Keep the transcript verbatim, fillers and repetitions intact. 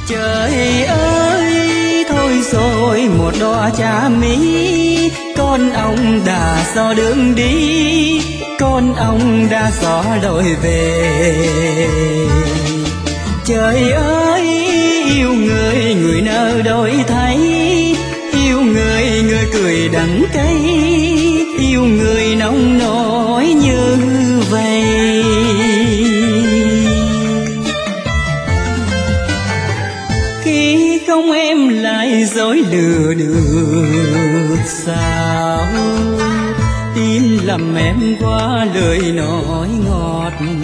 Trời ơi thôi rồi một đóa cha mỹ, con ong đã xỏ đường đi, con ong đã xỏ lối về. Trời ơi yêu người người nỡ đổi thay, yêu người người cười đắng cay, yêu người nông nổi như vậy. Khi không em lại dối lừa được sao, tin lầm em qua lời nói ngọt